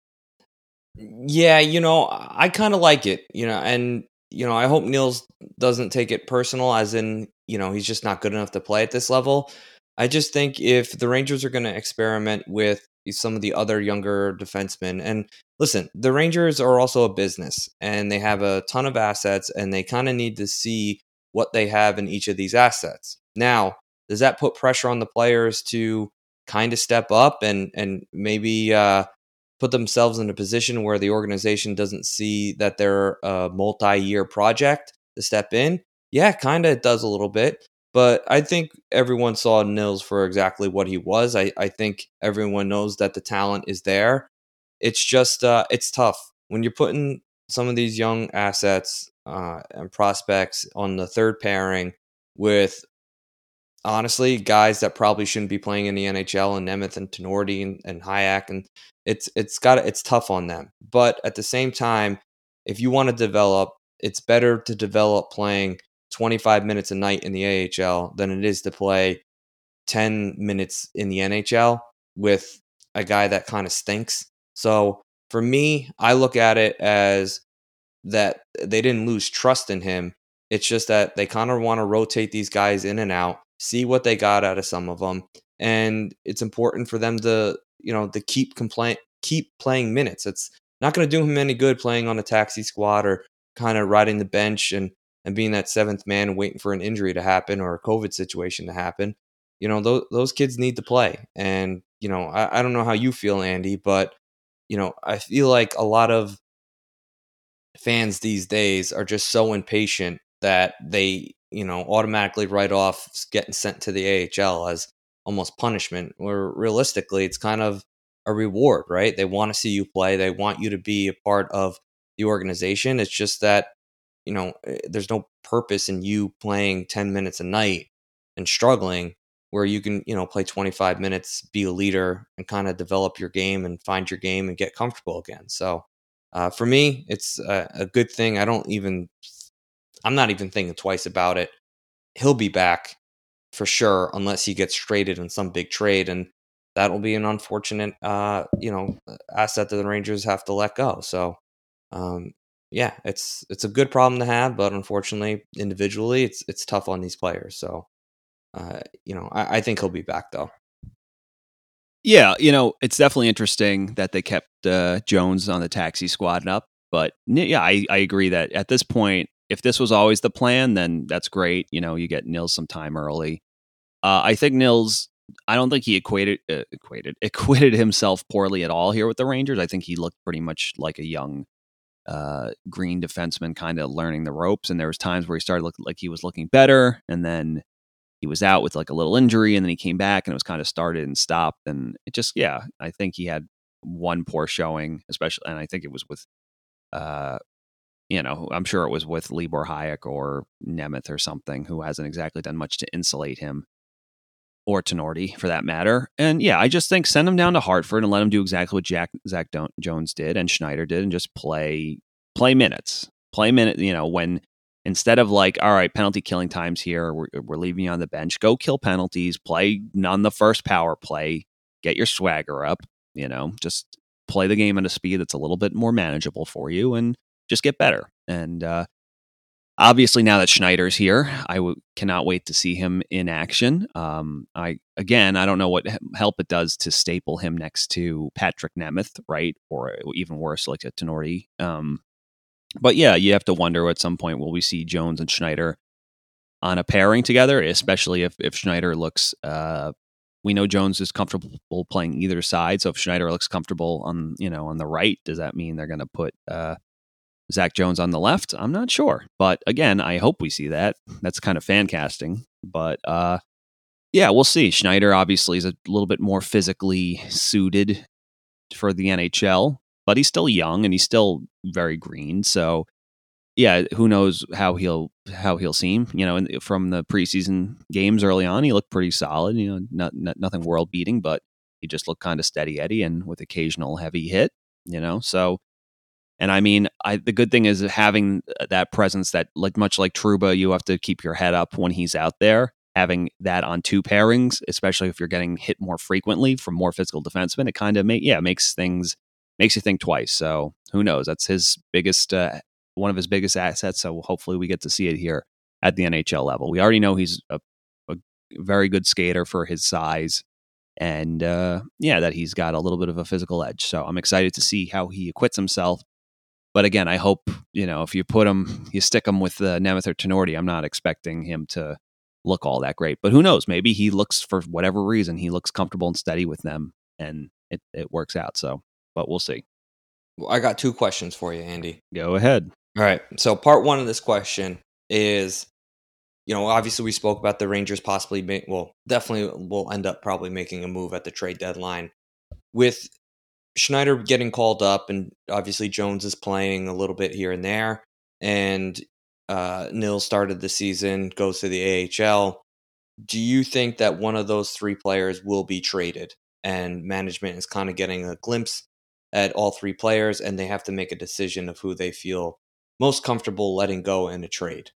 Yeah, you know, I kind of like it, you know, and, you know, I hope Nils doesn't take it personal, as in, you know, he's just not good enough to play at this level. I just think if the Rangers are going to experiment with some of the other younger defensemen, and listen, the Rangers are also a business and they have a ton of assets and they kind of need to see what they have in each of these assets. Now, does that put pressure on the players to kind of step up and, and maybe uh, put themselves in a position where the organization doesn't see that they're a multi-year project to step in? Yeah, kind of it does a little bit. But I think everyone saw Nils for exactly what he was. I, I think everyone knows that the talent is there. It's just, uh, it's tough. When you're putting some of these young assets uh, and prospects on the third pairing with, honestly, guys that probably shouldn't be playing in the N H L, and Nemeth and Tinordi and, and Hayek, and it's it's got it's tough on them. But at the same time, if you want to develop, it's better to develop playing twenty-five minutes a night in the A H L than it is to play ten minutes in the N H L with a guy that kind of stinks. So for me, I look at it as that they didn't lose trust in him. It's just that they kind of want to rotate these guys in and out, see what they got out of some of them. And it's important for them to, you know, to keep complain, keep playing minutes. It's not going to do him any good playing on a taxi squad or kind of riding the bench and and being that seventh man waiting for an injury to happen or a COVID situation to happen. You know, those, those kids need to play. And, you know, I, I don't know how you feel, Andy, but, you know, I feel like a lot of fans these days are just so impatient that they, you know, automatically write off getting sent to the A H L as almost punishment, where realistically it's kind of a reward, right? They want to see you play. They want you to be a part of the organization. It's just that, you know, there's no purpose in you playing ten minutes a night and struggling where you can, you know, play twenty-five minutes, be a leader and kind of develop your game and find your game and get comfortable again. So uh, for me, it's a, a good thing. I don't even, I'm not even thinking twice about it. He'll be back for sure, unless he gets traded in some big trade. And that will be an unfortunate, uh, you know, asset that the Rangers have to let go. So, um, yeah, it's it's a good problem to have, but unfortunately, individually, it's it's tough on these players. So, uh, you know, I, I think he'll be back though. Yeah, you know, it's definitely interesting that they kept uh, Jones on the taxi squad up. But yeah, I, I agree that at this point, if this was always the plan, then that's great. You know, you get Nils some time early. Uh, I think Nils, I don't think he equated, uh, equated, acquitted himself poorly at all here with the Rangers. I think he looked pretty much like a young uh, green defenseman kind of learning the ropes. And there was times where he started looking like he was looking better. And then he was out with like a little injury and then he came back and it was kind of started and stopped. And it just, yeah, I think he had one poor showing, especially. And I think it was with, uh, you know, I'm sure it was with Libor Hayek or Nemeth or something who hasn't exactly done much to insulate him, or Tinordi for that matter. And yeah, I just think send him down to Hartford and let him do exactly what Jack, Zach Don- Jones did and Schneider did and just play, play minutes, play minute, you know, when instead of like, all right, penalty killing times here, we're, we're leaving you on the bench, go kill penalties, play on the first power play, get your swagger up, you know, just play the game at a speed that's a little bit more manageable for you and just get better. And uh, obviously, now that Schneider's here, I w- cannot wait to see him in action. Um, I again, I don't know what help it does to staple him next to Patrick Nemeth, right, or even worse, like a Tinordi. Um, but yeah, you have to wonder at some point will we see Jones and Schneider on a pairing together, especially if if Schneider looks. Uh, we know Jones is comfortable playing either side, so if Schneider looks comfortable on you know on the right, does that mean they're going to put uh, Zach Jones on the left? I'm not sure. But again, I hope we see that. That's kind of fan casting. But uh, yeah, we'll see. Schneider obviously is a little bit more physically suited for the N H L, but he's still young and he's still very green. So yeah, who knows how he'll how he'll seem. You know, from the preseason games early on, he looked pretty solid. You know, not, not nothing world beating, but he just looked kind of steady Eddie and with occasional heavy hit. You know, so. And I mean, I, the good thing is having that presence that, like much like Trouba, you have to keep your head up when he's out there. Having that on two pairings, especially if you're getting hit more frequently from more physical defensemen, it kind of make yeah makes things makes you think twice. So who knows? That's his biggest uh, one of his biggest assets. So hopefully we get to see it here at the N H L level. We already know he's a, a very good skater for his size. And uh, yeah, that he's got a little bit of a physical edge. So I'm excited to see how he acquits himself. But again, I hope, you know, if you put him, you stick him with uh, Nemeth or Tinordi, I'm not expecting him to look all that great. But who knows? Maybe he looks, for whatever reason, he looks comfortable and steady with them and it, it works out. So, but we'll see. Well, I got two questions for you, Andy. Go ahead. All right. So part one of this question is, you know, obviously we spoke about the Rangers possibly, make, well, definitely will end up probably making a move at the trade deadline. With Schneider getting called up, and obviously Jones is playing a little bit here and there, and uh, Nils started the season, goes to the A H L. Do you think that one of those three players will be traded, and management is kind of getting a glimpse at all three players, and they have to make a decision of who they feel most comfortable letting go in a trade?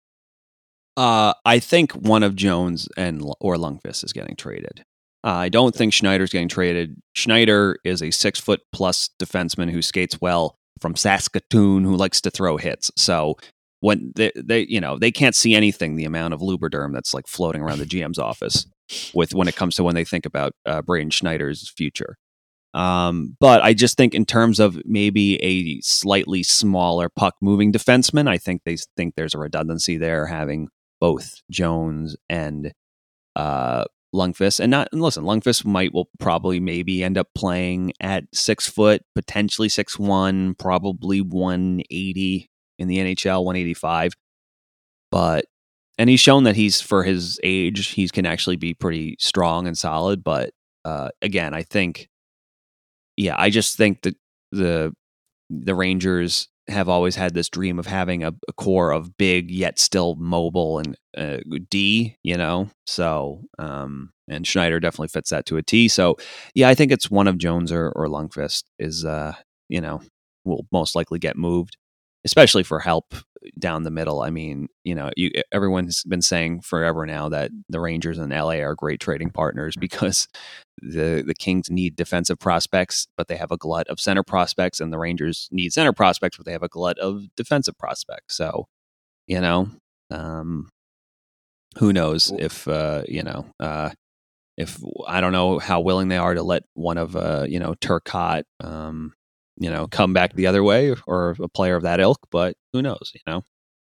Uh, I think one of Jones and or Lundqvist is getting traded. Uh, I don't think Schneider's getting traded. Schneider is a six foot plus defenseman who skates well from Saskatoon, who likes to throw hits. So when they, they you know, they can't see anything, the amount of Lubriderm that's like floating around the G M's office with when it comes to when they think about uh, Braden Schneider's future. Um, but I just think in terms of maybe a slightly smaller puck moving defenseman, I think they think there's a redundancy there having both Jones and uh, Lundqvist, and not and listen, Lundqvist might will probably maybe end up playing at six foot, potentially six one, probably one eighty in the N H L, one eighty five. But and he's shown that he's for his age, he can actually be pretty strong and solid. But uh, again, I think, yeah, I just think that the the Rangers have always had this dream of having a, a core of big yet still mobile and uh, D, you know. So, um, and Schneider definitely fits that to a T. So, yeah, I think it's one of Jones or, or Lundqvist is, uh, you know, will most likely get moved, especially for help down the middle. I mean, you know, you, everyone's been saying forever now that the Rangers and L A are great trading partners because the the Kings need defensive prospects, but they have a glut of center prospects, and the Rangers need center prospects, but they have a glut of defensive prospects. So, you know, um, who knows if, uh, you know, uh, if I don't know how willing they are to let one of, uh, you know, Turcotte, um, you know, come back the other way, or a player of that ilk, but who knows, you know?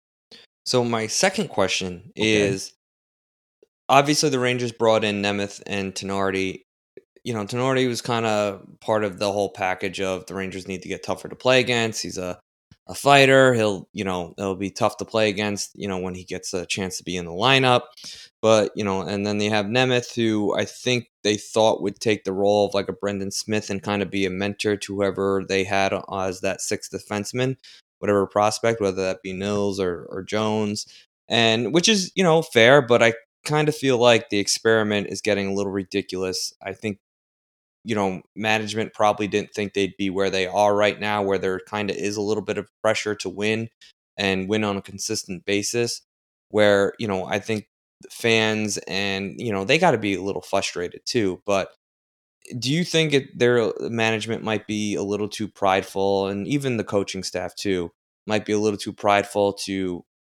So my second question Okay. is, obviously the Rangers brought in Nemeth and Tinordi. You know, Tinordi was kind of part of the whole package of the Rangers need to get tougher to play against. He's a, a fighter. He'll, you know, it'll be tough to play against, you know, when he gets a chance to be in the lineup. But, you know, and then they have Nemeth, who I think they thought would take the role of like a Brendan Smith and kind of be a mentor to whoever they had as that sixth defenseman, whatever prospect, whether that be Nils or, or Jones. And which is, you know, fair, but I kind of feel like the experiment is getting a little ridiculous. I think, you know, management probably didn't think they'd be where they are right now, where there kind of is a little bit of pressure to win and win on a consistent basis, where, you know, I think fans and, you know, they got to be a little frustrated too. But do you think it, their management might be a little too prideful, and even the coaching staff too might be a little too prideful to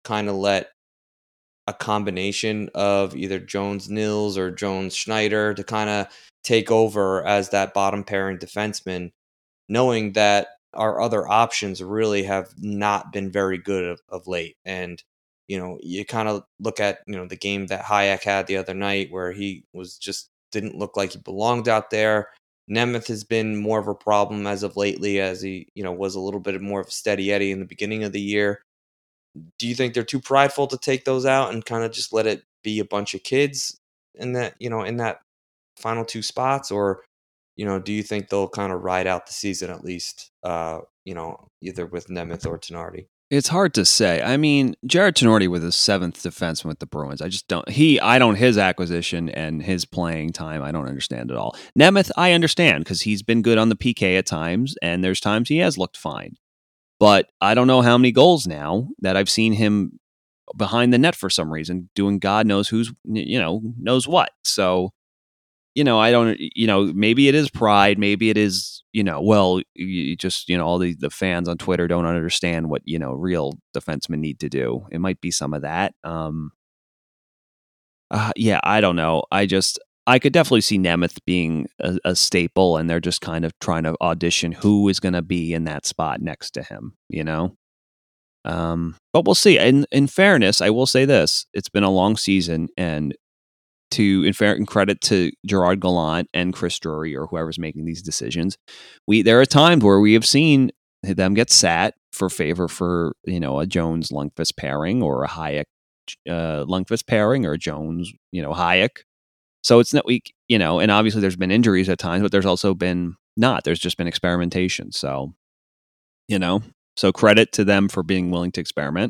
kind of let a combination of either Jones Nils or Jones Schneider to kind of take over as that bottom pairing defenseman, knowing that our other options really have not been very good of, of late. And, you know, you kind of look at, you know, the game that Hayek had the other night where he was just didn't look like he belonged out there. Nemeth has been more of a problem as of lately, as he, you know, was a little bit more of a steady Eddie in the beginning of the year. Do you think they're too prideful to take those out and kind of just let it be a bunch of kids in that, you know, in that final two spots? Or, you know, do you think they'll kind of ride out the season at least, uh, you know, either with Nemeth or Tenardi? It's hard to say. I mean, Jared Tenardi with his seventh defenseman with the Bruins. I just don't. He, I don't. His acquisition and his playing time, I don't understand at all. Nemeth, I understand because he's been good on the P K at times, and there's times he has looked fine. But I don't know how many goals now that I've seen him behind the net for some reason, doing God knows who's, you know, knows what. So, you know, I don't, you know, maybe it is pride. Maybe it is, you know, well, you just, you know, all the, the fans on Twitter don't understand what, you know, real defensemen need to do. It might be some of that. Um, uh, yeah, I don't know. I just, I could definitely see Nemeth being a, a staple, and they're just kind of trying to audition who is going to be in that spot next to him, you know? Um, but we'll see. In, in fairness, I will say this. It's been a long season, and to in fair in credit to Gerard Gallant and Chris Drury or whoever's making these decisions, we there are times where we have seen them get sat for favor for, you know, a Jones Lundqvist pairing or a Hayek uh, Lundqvist pairing or a Jones, you know, Hayek. So it's not weak, you know, and obviously there's been injuries at times, but there's also been not. There's just been experimentation. So, you know, so credit to them for being willing to experiment.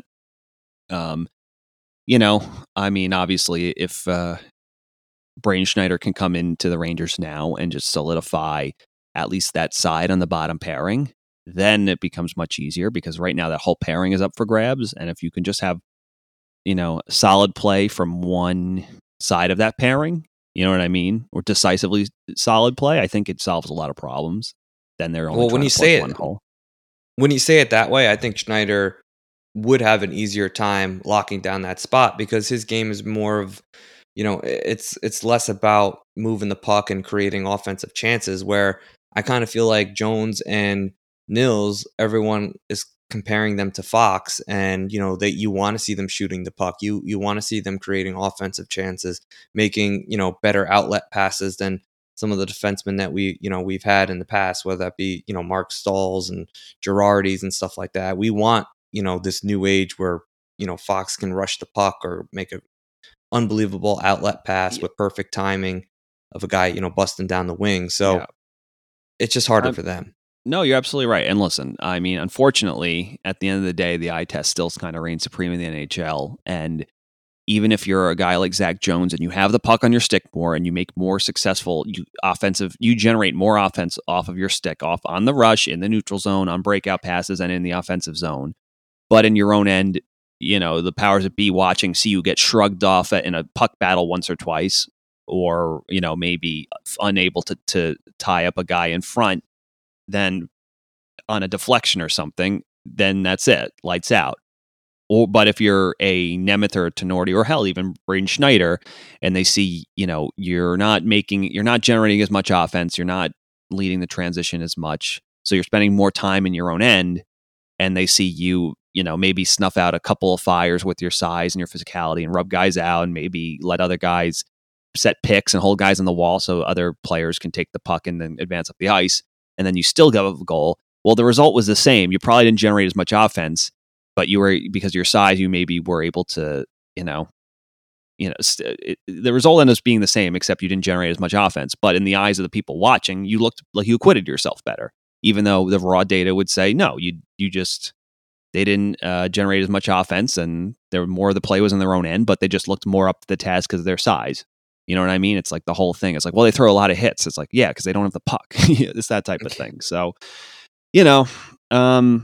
Um, you know, I mean, obviously, if uh, Braden Schneider can come into the Rangers now and just solidify at least that side on the bottom pairing, then it becomes much easier because right now that whole pairing is up for grabs. And if you can just have, you know, solid play from one side of that pairing, you know what I mean? Or decisively solid play. I think it solves a lot of problems. Then they're only well, when you say it, hole. when you say it that way, I think Schneider would have an easier time locking down that spot because his game is more of, you know, it's it's less about moving the puck and creating offensive chances. Where I kind of feel like Jones and Nils, everyone is comparing them to Fox, and you know that you want to see them shooting the puck. You you want to see them creating offensive chances, making, you know, better outlet passes than some of the defensemen that we, you know, we've had in the past, whether that be, you know, Mark Stahls and Girardis and stuff like that. We want, you know, this new age where, you know, Fox can rush the puck or make a unbelievable outlet pass yeah. with perfect timing of a guy, you know, busting down the wing. So yeah. it's just harder um, for them. No, you're absolutely right. And listen, I mean, unfortunately, at the end of the day, the eye test still kind of reigns supreme in the N H L. And even if you're a guy like Zach Jones and you have the puck on your stick more and you make more successful you offensive, you generate more offense off of your stick, off on the rush, in the neutral zone, on breakout passes, and in the offensive zone. But in your own end, you know, the powers that be watching see you get shrugged off in a puck battle once or twice, or, you know, maybe unable to, to tie up a guy in front, then on a deflection or something, then that's it, lights out. Or, but if you're a Nemeth or Tenardi or hell, even Braden Schneider, and they see, you know, you're not making, you're not generating as much offense, you're not leading the transition as much, so you're spending more time in your own end, and they see you, you know, maybe snuff out a couple of fires with your size and your physicality and rub guys out and maybe let other guys set picks and hold guys on the wall so other players can take the puck and then advance up the ice, and then you still get a goal. Well, the result was the same. You probably didn't generate as much offense, but you were, because of your size, you maybe were able to, you know, you know, st- it, the result ended up being the same, except you didn't generate as much offense. But in the eyes of the people watching, you looked like you acquitted yourself better, even though the raw data would say, no, you you just, they didn't uh, generate as much offense, and there more of the play was in their own end, but they just looked more up to the task because of their size. You know what I mean? It's like the whole thing. It's like, well, they throw a lot of hits. It's like, yeah, because they don't have the puck. It's that type of thing. So, you know, um,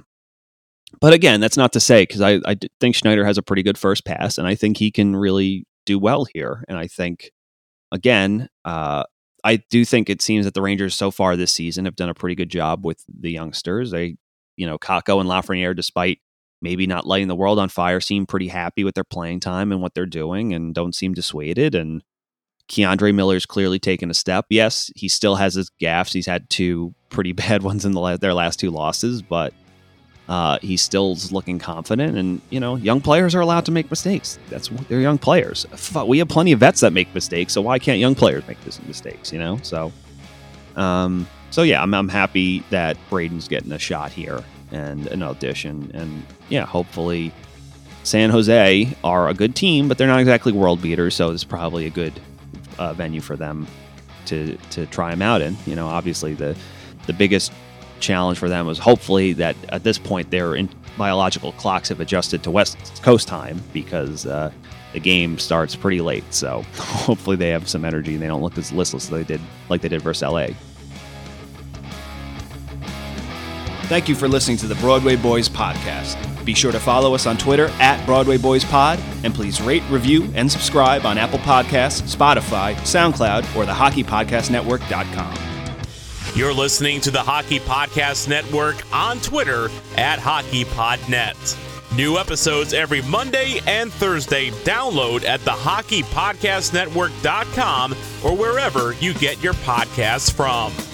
but again, that's not to say, because I, I think Schneider has a pretty good first pass, and I think he can really do well here. And I think, again, uh, I do think it seems that the Rangers so far this season have done a pretty good job with the youngsters. They, you know, Kakko and Lafreniere, despite maybe not lighting the world on fire, seem pretty happy with their playing time and what they're doing and don't seem dissuaded. And Keandre Miller's clearly taken a step. Yes, he still has his gaffes. He's had two pretty bad ones in the la- their last two losses, but uh, he's still looking confident. And, you know, young players are allowed to make mistakes. That's what they're young players. We have plenty of vets that make mistakes, so why can't young players make these mistakes, you know? So, um, so yeah, I'm, I'm happy that Braden's getting a shot here and an audition. And, yeah, hopefully San Jose are a good team, but they're not exactly world beaters, so it's probably a good uh, venue for them to to try him out in. You know, obviously the the biggest challenge for them was hopefully that at this point their in biological clocks have adjusted to West Coast time because uh, the game starts pretty late. So hopefully they have some energy and they don't look as listless as they did like they did versus L A. Thank you for listening to the Broadway Boys podcast. Be sure to follow us on Twitter at Broadway Boys Pod, and please rate, review, and subscribe on Apple Podcasts, Spotify, SoundCloud, or the hockey podcast network dot com. You're listening to the Hockey Podcast Network on Twitter at HockeyPodNet. New episodes every Monday and Thursday. Download at the hockey podcast network dot com or wherever you get your podcasts from.